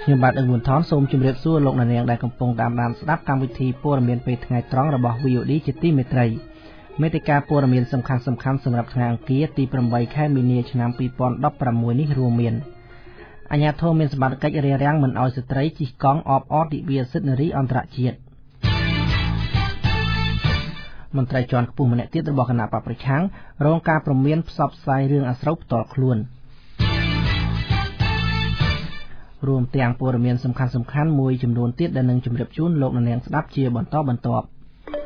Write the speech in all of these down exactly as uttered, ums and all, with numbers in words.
ខ្ញុំបាទអឹងវុនថនសូមជម្រាបសួរលោកអ្នកនាងដែលកំពុងតាមដានស្ដាប់កម្មវិធីព័ត៌មានពេលថ្ងៃត្រង់របស់ វី អូ ឌី ជាទីមេត្រីមេតិការព័ត៌មានសំខាន់ៗសម្រាប់ថ្ងៃអង្គារទីប្រាំបីខែមីនាឆ្នាំពីរពាន់ដប់ប្រាំមួយនេះរួមមានអាជ្ញាធរមានសមត្ថកិច្ចរារាំងមិនឲ្យស្ត្រីជិះកង់អបអរទិវាសិទ្ធិនារីអន្តរជាតិមន្ត្រីជាន់ខ្ពស់ម្នាក់ទៀតរបស់គណៈបកប្រឆាំងរងការព្រមានផ្សព្វផ្សាយរឿងអាស្រូវផ្ទាល់ខ្លួនរួមទាំងព័ត៌មានសំខាន់ៗមួយចំនួនទៀតដែលនឹងជម្រាបជូនលោកអ្នកនាងស្ដាប់ជាបន្តបន្ទាប់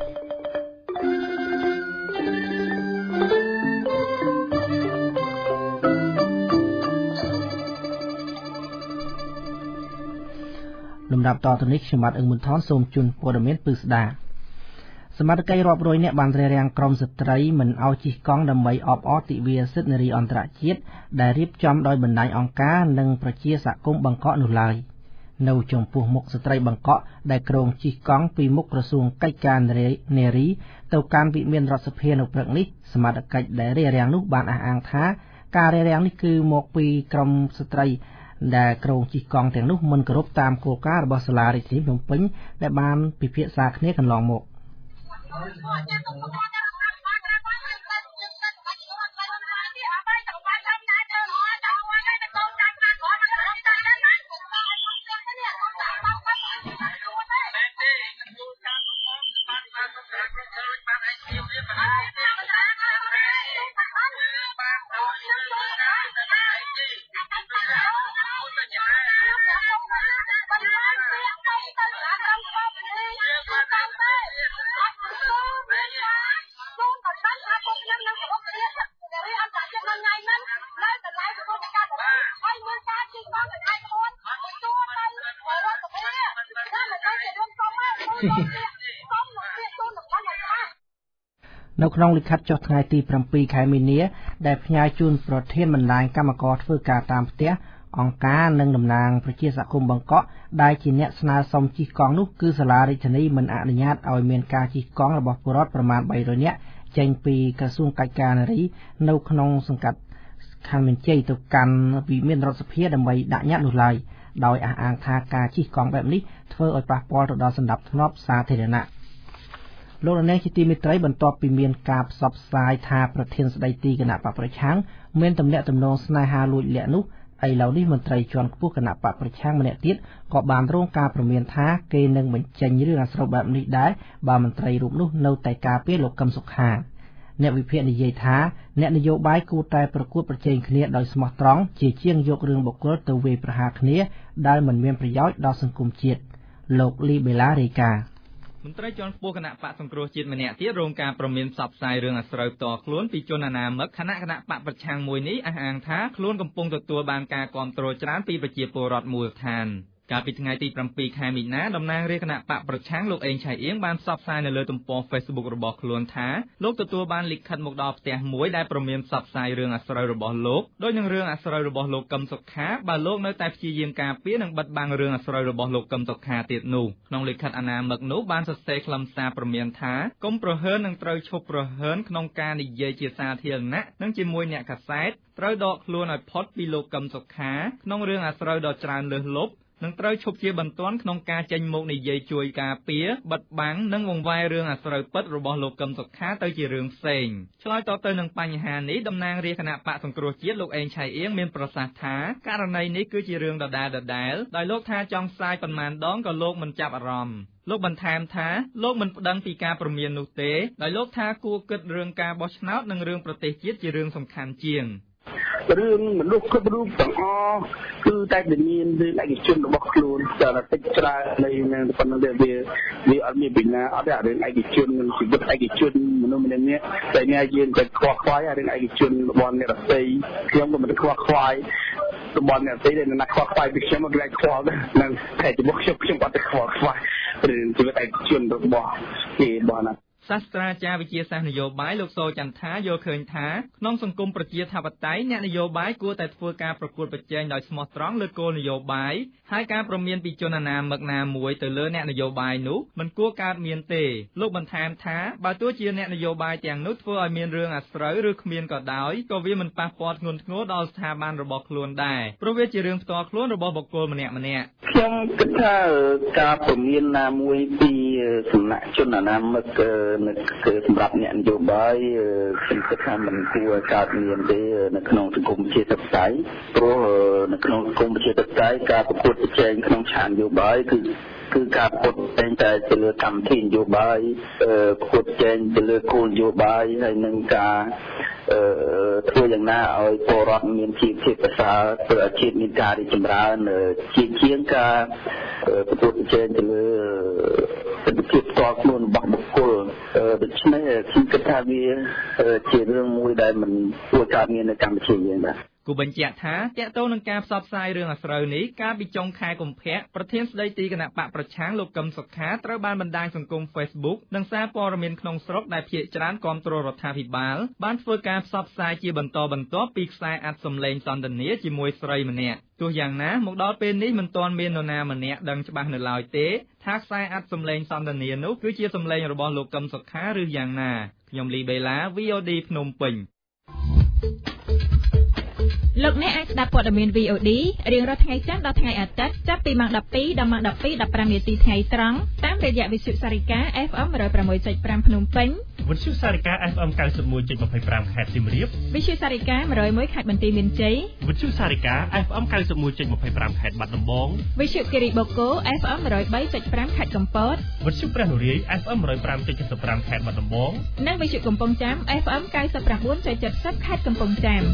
លំដាប់តទៅនេះខ្ញុំបាទអឹងមុនថនសូមជូនព័ត៌មានពិស្ដាសមត្ថកិច្ចរាប់រយនាក់បានរារាំងក្រុមស្ត្រីមិនឲ្យជិះកង់ដើម្បីអបអរទិវាសិទ្ធិនារីអន្តរជាតិដែលរៀបចំដោយបណ្ដាញអង្គការនិងប្រជាសហគមន៍បង្កក់នោះឡើយនៅចំពោះមុខស្ត្រីបង្កក់ដែលក្រុងជិះកង់ពីមុខក្រសួងកិច្ចការនារីទៅកាន់វិមានរដ្ឋសភានៅព្រឹកនេះសមត្ថកិច្ចដែលរារាំងនោះបានអះអាងថាការរារាំងនេះគឺមកពីក្រុមស្ត្រីដែលក្រុងជិះកង់ទាំងនោះមិនគោរពតាមគោលការណ៍របស់សាលារាជធានីភ្នំពេញដែលបានពិភាក្សាគ្នាកន្លងមកនៅក្នុងលិខិតចុះថ្ងៃទីប្រាំពីរខែមីនាដែលផ្ញើជូនប្រធានបណ្ដាញកម្មករធ្វើការតាមផ្ទះអង្គការនិងតំណាងប្រជាសហគមន៍បង្កក់ដែលជាអ្នកស្នើសុំជិះកង់នោះគឺសាលារាជធានីមិនអនុញ្ញាតឲ្យមានការជិះកង់របស់ពលរដ្ឋប្រមាណបីរយនាក់ចេញពីក្រសួងកិច្ចការនារីនៅក្នុងសង្កាត់ខណ្ឌមានជ័យទៅកាន់វិមានរដ្ឋសភាដើម្បីដាក់ញត្តិនោះឡើយដោយអះអាងថាការជិះកង់បែបនេះធ្វើឲ្យប៉ះពាល់ទៅដល់សណ្ដាប់ធ្នាប់សាធារណៈលោកនាងជាទីមេត្រីបន្ទាប់ពីមានការផ្សព្វផ្សាយថាប្រធានស្ដីទីគណៈបកប្រឆាំងមានទំនាក់ទំនងស្នេហាលួចលាក់នោះឥឡូវនេះមន្ត្រីជាន់ខ្ពស់គណៈបកប្រឆាំងម្នាក់ទៀតក៏បានរងការព្រមានថាគេនឹងបញ្ចេញរឿងអាស្រូវបែបនេះដែរបើមន្ត្រីរូបនោះនៅតែការពារលោកកឹមសុខាអ្នកវិភាគនិយាយថាអ្នកនយោបាយគួរតែប្រកួតប្រជែងគ្នាដោយស្មោះត្រង់ជាជាងយករឿងបុគ្គលទៅវាយប្រហារគ្នាដែលមិនមានប្រយោជន៍ដល់សង្គមជាតិលោកលីបេឡារាយការណ៍មន្ត្រីជាន់ខ្ពស់គណៈបកសង្គ្រោះជាតិម្នាក់ទៀតរងការព្រមានផ្សព្វផ្សាយរឿងអាស្រូវផ្ទាល់ខ្លួនពីជនអនាមិកគណៈគណៈបកប្រឆាំងមួយនេះអះអាងថាខ្លួនកំពុងទទួលបានការគាំទ្រច្រើនពីប្រជាពលរដ្ឋមូលដ្ឋានកាលពីថ្ងៃទីប្រាំពីរខែមីនាតំណាងរាជគណៈបកប្រឆាំងលោកអេងឆៃអៀងបានផ្សព្វផ្សាយនៅលើទំព័រ Facebook របស់ខ្លួនថាលោកទទួលបានលិខិតមកដល់ផ្ទះមួយដែលព្រមានផ្សព្វផ្សាយរឿងអាស្រូវរបស់លោកដោយនឹងរឿងអាស្រូវរបស់លោកកឹមសុខាបើលោកនៅតែព្យាយាមការពារនិងបិទបាំងរឿងអាស្រូវរបស់លោកកឹមសុខាទៀតនោះក្នុងលិខិតអនាមិកនោះបានសរសេរខ្លឹមសារព្រមានថាកុំប្រហើននឹងត្រូវឈប់ប្រហើនក្នុងការនិយាយជាសាធារណៈនិងជាមួយអ្នកកាសែតត្រូវដកខ្លួនឲ្យផុតពីលោកកឹមសុខាក្នុងរឿងអាស្រូវដ៏ច្រើនលើសលប់នឹងត្រូវឈប់ជាបន្ទាន់ក្នុងការចេញមកនិយាយជួយការពារបិទបាំងនិងបង្វែររឿងអាស្រូវពិតរបស់លោកកឹមសុខាទៅជារឿងផ្សេងឆ្លើយតបទៅនឹងបញ្ហានេះតំណាងរាជគណៈបកសង្គ្រោះជាតិលោកអេងឆៃអៀងមានប្រសាសន៍ថាករណីនេះគឺជារឿងដដែលដដែលដោយលោកថាចង់ផ្សាយប៉ុន្មានដងក៏លោកមិនចាប់អារម្មណ៍លោកបន្ថែមថាលោកមិនប្តឹងពីការព្រមាននោះទេដោយលោកថាគួរគិតរឿងការបោះឆ្នោតនិងរឿងប្រទេសជាតិជារឿងសំខាន់ជាងរឿងមនុស្សគ្រប់រូបទាំងអស់គឺតែតែមានរឿងឯកជនរបស់ខ្លួនតែតិចច្រើននៃនឹងប៉ុណ្ណឹងវាវាអត់មានបញ្ហាអត់ទេរឿងឯកជននិងជីវិតឯកជនមនុស្សម្នាក់នេះតែអ្នកយើងតែខ្វះខ្វាយរឿងឯកជនរបស់អ្នករស្មីខ្ញុំក៏មិនខ្វះខ្វាយរបស់អ្នករស្មីដែលណាខ្វះខ្វាយពីខ្ញុំមិនខ្វះដែរនឹងតែជាមួយខ្ញុំខ្ញុំអត់ខ្វះខ្វាយរឿងជីវិតឯកជនរបស់គេបងណាសាស្ត្រាចារ្យវិទ្យាសាស្ត្រនយោបាយលោកសូចន្ទថាយល់ឃើញថាក្នុងសង្គមប្រជាធិបតេយ្យអ្នកនយោបាយគួរតែធ្វើការប្រកួតប្រជែងដោយស្មោះត្រង់លើគោលនយោបាយហើយការប្រមានពីជនណាមឹកណាមួយទៅលើអ្នកនយោបាយនោះមិនគួរកើតមានទេលោកបន្ថែមថាបើទោះជាអ្នកនយោបាយទាំងនោះធ្វើឲ្យមានរឿងអាស្រូវឬគ្មានក៏ដោយក៏វាមិនប៉ះពាល់ធ្ងន់ធ្ងរដល់ស្ថាប័នរបស់ខ្លួនដែរព្រោះវាជារឿងផ្ទាល់ខ្លួនរបស់បុគ្គលម្នាក់ម្នាក់ខ្ញុំគិតថាការប្រមានណាមួយពីសំណាក់ជនណាមឹកនៅសម្រាប់អ្នកនយោបាយខ្ញុំគិតថាมันគួរកើតមានទេនៅក្នុងសង្គមប្រជាធិបតេយ្យព្រោះនៅក្នុងសង្គមប្រជាធិបតេយ្យការប្រកួតប្រជែងក្នុងឆាកនយោបាយគឺគឺការប្រកួតប្រជែងតែទៅលើកម្មវិធីនយោបាយប្រកួតប្រជែងទៅលើគោលនយោបាយហើយនឹងការធ្វើយ៉ាងណាឲ្យពលរដ្ឋមានជីវភាពប្រសើរធ្វើឲ្យជាតិមានការរីកចម្រើនជាជាងការប្រកួតប្រជែងទៅលើសិទ្ធិភាពផ្ទាល់ខ្លួនរបស់បុគ្គលដូច្នេះខ្ញុំគិតថាវាជារឿងមួយដែលមិនគួរកើតមាននៅកម្ពុជាយើងបាទគូបញ្ជាក់ថាតកតងនឹងការផ្សព្វផ្សាយរឿងអាស្រូវនេះកាលពីចុងខែកុម្ភៈប្រធានស្ដីទីគណៈបកប្រឆាំងលោកកឹមសុខាត្រូវបានបណ្ដាញសង្គម Facebook និងសារព័ត៌មានក្នុងស្រុកដែលភាគច្រើនគាំទ្ររដ្ឋាភិបាលបានធ្វើការផ្សព្វផ្សាយជាបន្តបន្ទាប់ពីខ្សែអត្ថសំឡេងសន្ទនាជាមួយស្រីម្នាក់ទោះយ៉ាងណាមកដល់ពេលនេះមិនទាន់មាននរណាម្នាក់ដឹងច្បាស់នៅឡើយទេថាខ្សែអត្ថសំឡេងសន្ទនានោះគឺជាសំឡេងរបស់លោកកឹមសុខាឬយ៉ាងណាខ្ញុំលីបេឡា វី អូ ឌី ភ្នំពេញលោកអ្នកអាចស្ដាប់ព័ត៌មាន វី អូ ឌី រៀងរាល់ថ្ងៃច័ន្ទដល់ថ្ងៃអាទិត្យចាប់ពីម៉ោងដប់ពីរដល់ម៉ោងដប់ពីរ ដប់ប្រាំនាទីថ្ងៃត្រង់តាមរយៈវិទ្យុសារិកា អេហ្វ អេម một không sáu chấm năm ភ្នំពេញវិទ្យុសារិកា អេហ្វ អេម 九十một chấm hai mươi lăm ខេត្តសៀមរាបវិទ្យុសារិកា một không một ខេត្តបន្ទាយមានជ័យវិទ្យុសារិកា អេហ្វ អេម 九十một chấm hai mươi lăm ខេត្តបាត់ដំបងវិទ្យុគិរីបូកូ អេហ្វ អេម một không ba chấm năm ខេត្តកំពតវិទ្យុព្រះនរាយ អេហ្វ អេម một không năm chấm năm ខេត្តបាត់ដំបងនិងវិទ្យុកំពង់ចាម អេហ្វ អេម 九十chín chấm七mươi ខេត្តកំពង់ចាម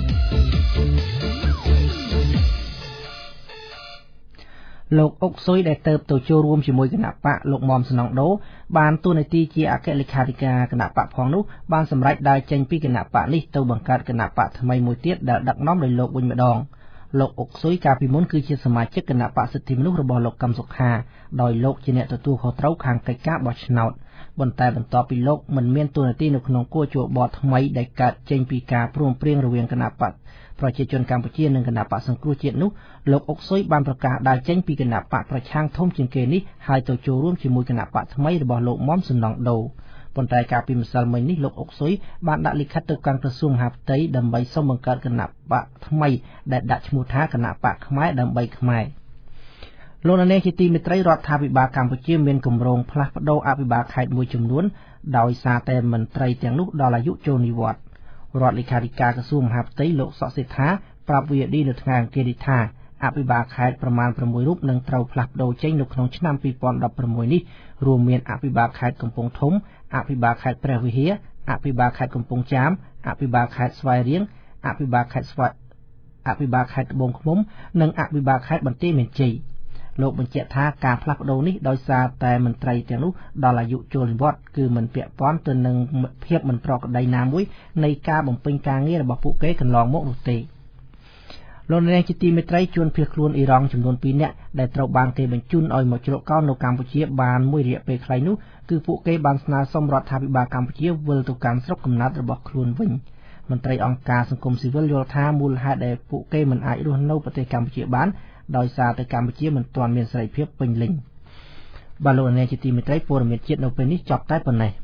លោកអុកស៊ុយដែលទៅទៅចូលរួមជាមួយគណៈបកលោកមុំសំណងដូបានតួនាទីជាអគ្គលេខាធិការគណៈបកផងនោះបានសម្រេចដើរចេញពីគណៈបកនេះទៅបង្កើតគណៈបកថ្មីមួយទៀតដែលដឹកនាំដោយលោកវិញម្ដងលោកអុកស៊ុយកាលពីមុនគឺជាសមាជិកគណៈបកសិទ្ធិមនុស្សរបស់លោកកឹមសុខាដោយលោកជាអ្នកទទួលខុសត្រូវខាងកិច្ចការបោះឆ្នោតប៉ុន្តែបន្ទាប់ពីលោកមិនមានតួនាទីនៅក្នុងគូជួបបថ្មីដែលកើតចេញពីការព្រមព្រៀងរវាងគណៈបកប្រជាជនកម្ពុជានិងគណៈបកសង្គ្រោះជាតិនោះលោកអុកស៊ុយបានប្រកាសដើរចេញពីគណៈបកប្រឆាំងធំជាងគេនេះហើយទៅចូលរួមជាមួយគណៈបកថ្មីរបស់លោកមុំសំណងដូប៉ុន្តែកាលពីម្សិលមិញនេះលោកអុកស៊ុយបានដាក់លិខិតទៅកាន់ក្រសួងមហាផ្ទៃដើម្បីសុំបង្កើតគណៈបកថ្មីដែលដាក់ឈ្មោះថាគណៈបកខ្មែរដើម្បីខ្មែរលោកនាងជាទីមេត្រីរដ្ឋាភិបាលកម្ពុជាមានគម្រោងផ្លាស់ប្តូរអភិបាលខេត្តមួយចំនួនដោយសារតែមន្ត្រីទាំងនោះដល់អាយុចូលនិវត្តន៍រដ្ឋលេខាធិការក្រសួងមហាផ្ទៃលោកសុកសេដ្ឋាប្រាប់ វី អូ ឌី នៅថ្ងៃអង្គារនេះថាអភិបាលខេត្តប្រមាណប្រាំមួយរូបនឹងត្រូវផ្លាស់ប្តូរចេញនៅក្នុងឆ្នាំពីរពាន់ដប់ប្រាំមួយនេះរួមមានអភិបាលខេត្តកំពង់ធំអភិបាលខេត្តព្រះវិហារអភិបាលខេត្តកំពង់ចាមអភិបាលខេត្តស្វាយរៀងអភិបាលខេត្តស្វាយអភិបាលខេត្តត្បូងឃ្មុំនិងអភិបាលខេត្តបន្ទាយមានជ័យលោកបញ្ជាក់ថាការផ្លាស់ប្តូរនេះដោយសារតែមន្ត្រីទាំងនោះដល់អាយុចូលនិវត្តន៍គឺមិនពាក់ព័ន្ធទៅនឹងភាពមិនប្រក្រតីណាមួយនៃការបំពេញការងាររបស់ពួកគេកន្លងមកនោះទេលោកនាងជាទីមេត្រីជួនភៀសខ្លួនអ៊ីរ៉ង់ចំនួនពីរនាក់ដែលត្រូវបានគេបញ្ជូនឲ្យមកជ្រកកោននៅកម្ពុជាបានមួយរយៈពេលខ្លីនោះគឺពួកគេបានស្នើសុំរដ្ឋាភិបាលកម្ពុជាវិលទៅកាន់ស្រុកកំណើតរបស់ខ្លួនវិញមន្ត្រីអង្គការសង្គមស៊ីវិលយល់ថាមូលហេតុដែលពួកគេមិនអាចរស់នៅប្រទេសកម្ពុជាបានដោយសារតែកម្ពុជាមិនទាន់មានសេរីភាពពេញលេញបាទលោកនាងជាទីមេត្រីព័ត៌មានជាតិនៅពេលនេះចប់តែប៉ុណ្ណេះ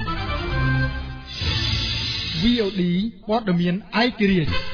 វី អូ ឌី ព័ត៌មានឯករាជ្យ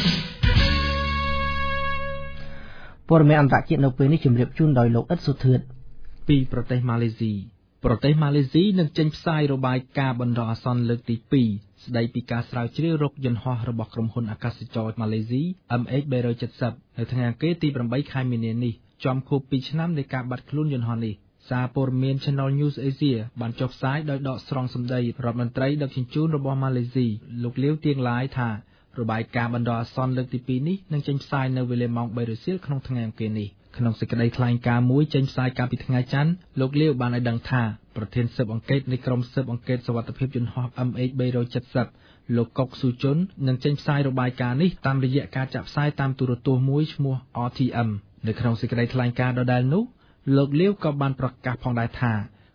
ព័ត៌មានអន្តរជាតិនៅពេលនេះជម្រាបជូនដោយលោកអ៊ិតសុធឿនពីប្រទេសម៉ាឡេស៊ីប្រទេសម៉ាឡេស៊ីនឹងចេញផ្សាយរបាយការណ៍បណ្ដោះអាសន្នលើកទីពីរស្ដីពីការស្រាវជ្រាវរកយន្តហោះរបស់ក្រុមហ៊ុនអាកាសចរម៉ាឡេស៊ី M H បីរយเจ็ดสิบ នៅថ្ងៃអង្គារទីប្រាំបីខែមីនានេះចំខួបពីរឆ្នាំនៃការបាត់ខ្លួនយន្តហោះនេះសារព័ត៌មាន Channel News Asia បានចុះផ្សាយដោយដកស្រង់សម្ដីរដ្ឋមន្ត្រីដឹកជញ្ជូនរបស់ម៉ាឡេស៊ីលោកលាវទៀងឡាយថារបាយការណ៍បណ្ដោះអាសន្នលើកទីពីរនេះនឹងចេញផ្សាយនៅវេលាម៉ោងបីរសៀលក្នុងថ្ងៃអង្គារនេះក្នុងសេចក្តីថ្លែងការណ៍មួយចេញផ្សាយកាលពីថ្ងៃច័ន្ទលោកលាវបានឲ្យដឹងថាប្រធានស៊ើបអង្កេតនៃក្រុមស៊ើបអង្កេតសុវត្ថិភាពយន្តហោះ M H បីរយเจ็ดสิบ លោកកុកស៊ូជុននឹងចេញផ្សាយរបាយការណ៍នេះតាមរយៈការចាក់ផ្សាយតាមទូរទស្សន៍មួយឈ្មោះ R T M នៅក្នុងសេចក្តីថ្លែងការណ៍ដដែលនោះលោកលាវក៏បានប្រកាសផងដែរថា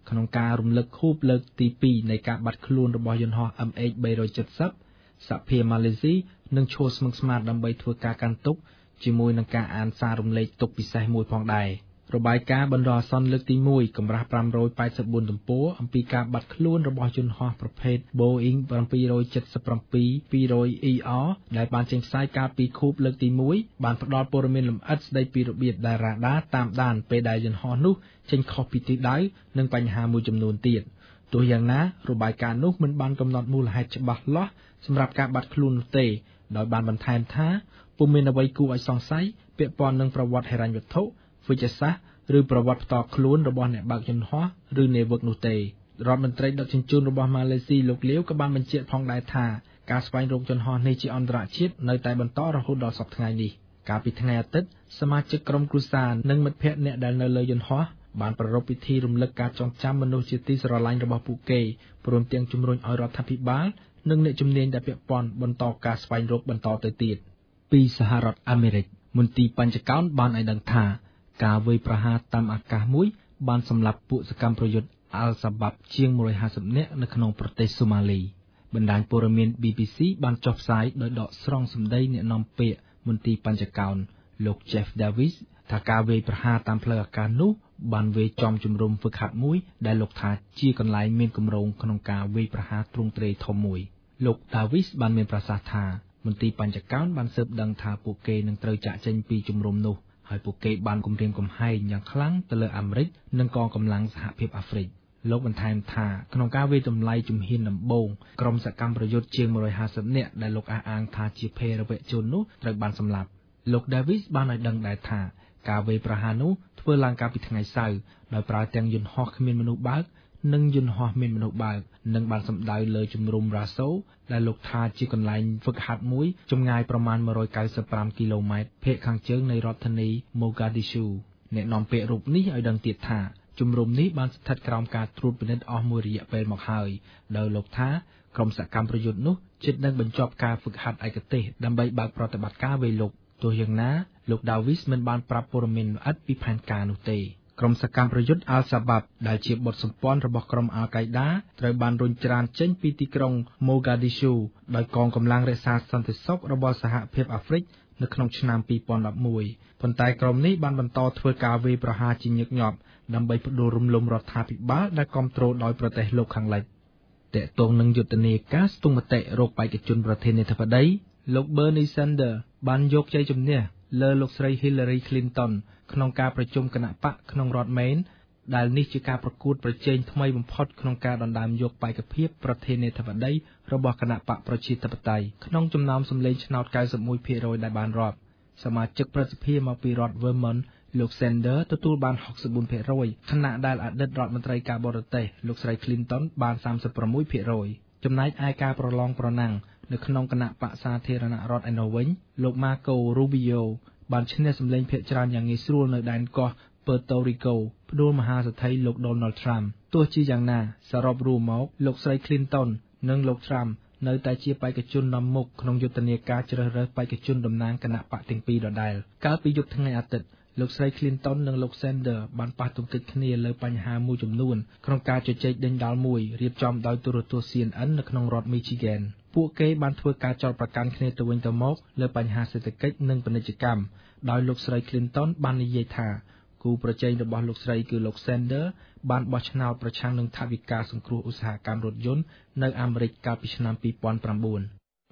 ក្នុងការរំលឹកខួបលើកទីពីរនៃការបាត់ខ្លួនរបស់យន្តហោះ M H បីរយเจ็ดสิบ សភាម៉ាឡេស៊ីនឹងឈរស្មឹងស្មាតដើម្បីធ្វើការកាន់ទុកជាមួយនឹងការអានសាររំលែកទុកពិសេសមួយផងដែររបាយការណ៍បណ្ដោះអាសន្នលើកទីមួយកម្រាស់five hundred eighty-fourទំព័រអំពីការបាត់ខ្លួនរបស់យន្តហោះប្រភេទ Boeing seven seventy-seven two hundred E R ដែលបានចេញផ្សាយកាលពីខួបលើកទីមួយបានផ្ដល់ព័ត៌មានលម្អិតស្ដីពីរបៀបដែលរ៉ាដាតាមដានពេលដែលយន្តហោះនោះចេញខុសពីទិសដៅនិងបញ្ហាមួយចំនួនទៀតទោះយ៉ាងណារបាយការណ៍នោះមិនបានកំណត់មូលហេតុច្បាស់លាស់សម្រាប់ការបាត់ខ្លួននោះទេដោយបានបន្ថែមថាពុំមានអ្វីគួរឲ្យសង្ស័យពាក់ព័ន្ធនឹងប្រវត្តិហិរញ្ញវត្ថុវិទ្យាសាស្ត្រឬប្រវត្តិផ្ទាល់ខ្លួនរបស់អ្នកបើកយន្តហោះឬនាវិកនោះទេរដ្ឋមន្ត្រីដឹកជញ្ជូនរបស់ម៉ាឡេស៊ីលោកលាវក៏បានបញ្ជាក់ផងដែរថាការស្វែងរកយន្តហោះនេះជាអន្តរជាតិនៅតែបន្តរហូតដល់សប្តាហ៍ថ្ងៃនេះកាលពីថ្ងៃអាទិត្យសមាជិកក្រុមគ្រួសារនិងមិត្តភ័ក្តិអ្នកដែលនៅលើយន្តហោះបានប្រារព្ធពិធីរំលឹកការចងចាំមនុស្សជាទីស្រឡាញ់របស់ពួកគេព្រមទាំងជំរុញឲ្យរដ្ឋាភិបាលនិងអ្នកជំនាញដែលពាក់ព័ន្ធបន្តការស្វែងរកបន្តទៅទៀតពីសហរដ្ឋអាមេរិកមន្ទីរបញ្ចកោណបានឲ្យដឹងថាការវាយប្រហារតាមអាកាសមួយបានសម្លាប់ពួកសកម្មប្រយុទ្ធអាល់សាបាប់ជាងone hundred fiftyនាក់នៅក្នុងប្រទេសសូម៉ាលីបណ្ដាញព័ត៌មាន B B C បានចុះផ្សាយដោយដកស្រង់សម្ដីអ្នកនាំពាក្យមន្ទីរបញ្ចកោណលោក Jeff Davis ថាការវាយប្រហារតាមផ្លូវអាកាសនោះបានវាយចំជំរំហ្វឹកហាត់មួយដែលលោកថាជាកន្លែងមានគម្រោងក្នុងការវាយប្រហារទ្រង់ទ្រាយធំមួយលោក Davis បានមានប្រសាសន៍ថាមន្ទីរបញ្ចកោណបានស៊ើបដឹងថាពួកគេនឹងត្រូវចាក់ចេញពីជំរំនោះហើយពួកគេបានគំរាមកំហែងយ៉ាងខ្លាំងទៅលើអាមេរិកនិងកងកម្លាំងសហភាពអាហ្វ្រិកលោកបន្ថែមថាក្នុងការវាយតម្លៃជំហានដំបូងក្រុមសកម្មប្រយុទ្ធជាងone hundred fiftyនាក់ដែលលោកអះអាងថាជាភេរវជននោះត្រូវបានសម្លាប់លោក Davis បានឲ្យដឹងដែរថាការវាយប្រហារនោះធ្វើឡើងកាលពីថ្ងៃសៅរ៍ដោយប្រើទាំងយន្តហោះគ្មានមនុស្សបើកនិងយន្តហោះមានមនុស្សបើកនិងបានសម្ដៅលើជំរំរ៉ាសូដែលលោកថាជាកន្លែងហ្វឹកហាត់មួយចម្ងាយប្រមាណone hundred ninety-fiveគីឡូម៉ែត្រភាគខាងជើងនៃរដ្ឋធានី Mogadishu អ្នកនាំពាក្យរូបនេះឲ្យដឹងទៀតថាជំរំនេះបានស្ថិតក្រោមការត្រួតពិនិត្យអស់មួយរយៈពេលមកហើយដោយលោកថាក្រុមសកម្មប្រយុទ្ធនោះជិតនឹងបញ្ចប់ការហ្វឹកហាត់ឯកទេសដើម្បីបើកប្រតិបត្តិការវាយលុកទោះយ៉ាងណាលោក Davis មិនបានប្រាប់ព័ត៌មានលម្អិតពីផែនការនោះទេក្រុមសកម្មប្រយុទ្ធអាល់សាបាប់ដែលជាបុតសម្ព័ន្ធរបស់ក្រុមអាល់កៃដាត្រូវបានរុញច្រានចេញពីទីក្រុង Mogadishu ដោយកងកម្លាំងរក្សាសន្តិសុខរបស់សហភាពអាហ្វ្រិកនៅក្នុងឆ្នាំtwo thousand elevenប៉ុន្តែក្រុមនេះបានបន្តធ្វើការវាយប្រហារជាញឹកញាប់ដើម្បីផ្ដួលរំលំរដ្ឋាភិបាលដែលគាំទ្រដោយប្រទេសលោកខាងលិចតាក់ទងនឹងយុទ្ធនាការស្ទង់មតិរកបេក្ខជនប្រធានាធិបតីលោក Bernie Sanders បានយកជ័យជំនះលើលោកស្រី Hillary Clinton ក្នុងការប្រជុំគណៈបកក្នុងរដ្ឋ Maine ដែលនេះជាការប្រកួតប្រជែងថ្មីបំផុតក្នុងការដណ្ដើមយកបេក្ខភាពប្រធានាធិបតីរបស់គណៈបកប្រជាធិបតេយ្យក្នុងចំណោមសម្លេងឆ្នោតninety-one percentដែលបានរាប់សមាជិកប្រសិទ្ធិមកពីរដ្ឋ Vermont លោក Sanders ទទួលបានsixty-four percent ខណៈដែលអតីតរដ្ឋមន្ត្រីការបរទេសលោកស្រី Clinton បានthirty-six percent ចំណែកឯការប្រឡងប្រណាំងនៅក្នុងគណៈបកសាធារណរដ្ឋឯណោះវិញលោក Marco Rubio បានឈ្នះសម្លេងភាគច្រើនយ៉ាងងាយស្រួលនៅដែនកោះ Puerto Rico ផ្ដួលមហាសេដ្ឋីលោក Donald Trump ទោះជាយ៉ាងណាសរុបរួមមកលោកស្រី Clinton និងលោក Trump នៅតែជាបេក្ខជននាំមុខក្នុងយុទ្ធនាការជ្រើសរើសបេក្ខជនតំណាងគណៈបកទាំងពីរដដែលកាលពីយប់ថ្ងៃអាទិត្យលោកស្រី Clinton និងលោក Sanders បានប៉ះទង្គិចគ្នាលើបញ្ហាមួយចំនួនក្នុងការជជែកដេញដោលមួយរៀបចំដោយទូរទស្សន៍ C N N នៅក្នុងរដ្ឋ Michigan ពួកគេបានធ្វើការចោទប្រកាន់គ្នាទៅវិញទៅមកលើបញ្ហាសេដ្ឋកិច្ចនិងពាណិជ្ជកម្មដោយលោកស្រី Clinton បាននិយាយថាគូប្រជែងរបស់លោកស្រីគឺលោក Sanders បានបោះឆ្នោតប្រឆាំងនឹងថវិកាសង្គ្រោះឧស្សាហកម្មរថយន្តនៅអាមេរិកកាលពីឆ្នាំtwo thousand nine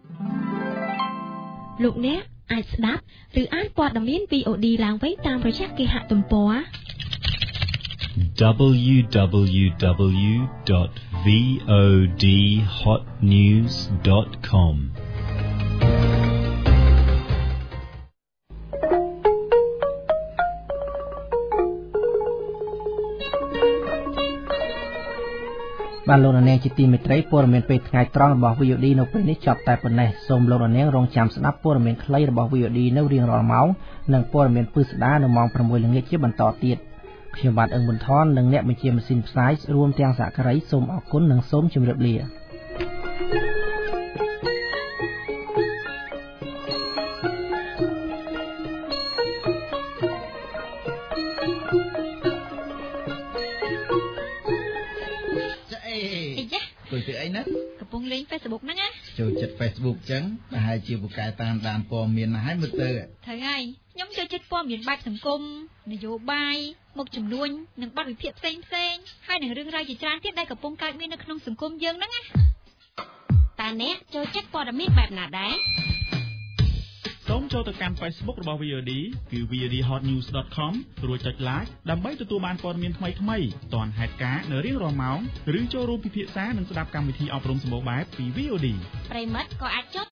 លោកអ្នកអាចស្ដាប់ឬអានព័ត៌មាន V O D ឡើងវិញតាមរយៈគេហទំព័រ w w w dot v o d hot news dot com បានលោកនាងជាទីមេត្រីព័ត៌មានពេលថ្ងៃត្រង់របស់ V O D នៅពេលនេះចប់តែប៉ុណ្ណេះសូមលោកនាងរងចាំស្ដាប់ព័ត៌មានខ្លីរបស់ V O D នៅរៀងរាល់ម៉ោងនិងព័ត៌មានពិស្ដារនៅម៉ោងsixល្ងាចជាបន្តទៀតខ្ញុំបាទអឹងប៊ុនថននិងអ្នកបញ្ជាម៉ាស៊ីនផ្សាយរួមទាំងសហការីសូមអរគុណនិងសូមជម្រាបលាធ្វើអីណាកំពុងលេង Facebook ហ្នឹងណាចូលចិត្ត Facebook ចឹងប្រហែលជាពូកែតាមដានព័ត៌មានណាស់ហើយមើលទៅត្រូវហើយខ្ញុំចូលចិត្តព័ត៌មានបែបសង្គមនយោបាយមុខជំនួញនិងបទវិភាគផ្សេងផ្សេងហើយនឹងរឿងរ៉ាវជាច្រើនទៀតដែលកំពុងកើតមាននៅក្នុងសង្គមយើងហ្នឹងណាតើអ្នកចូលចិត្តព័ត៌មានបែបណាដែរសូមចូលទៅកាន់ Facebook របស់ វី អូ ឌី គឺ វី អូ ឌី ហត ញូស ដត ខម រួចចុច Like ដើម្បីទទួលបានព័ត៌មានថ្មីៗទាន់ហេតុការណ៍នៅរៀងរាល់ម៉ោងឬចូលរួមពិភាក្សានិងស្ដាប់កម្មវិធីអប់រំសម្បូរបែបពី វី អូ ឌីប្រិមិត្តក៏អាចចុច